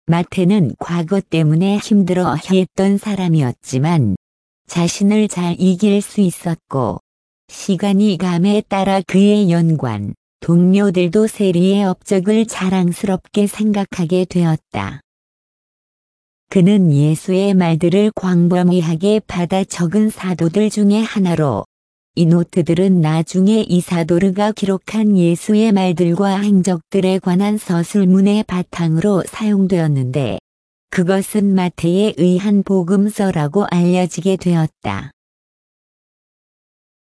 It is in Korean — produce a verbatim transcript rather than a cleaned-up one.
마태는 과거 때문에 힘들어했던 사람이었지만 자신을 잘 이길 수 있었고 시간이 감에 따라 그의 연관, 동료들도 세리의 업적을 자랑스럽게 생각하게 되었다. 그는 예수의 말들을 광범위하게 받아 적은 사도들 중에 하나로 이 노트들은 나중에 이사도르가 기록한 예수의 말들과 행적들에 관한 서술문의 바탕으로 사용되었는데 그것은 마태에 의한 복음서라고 알려지게 되었다.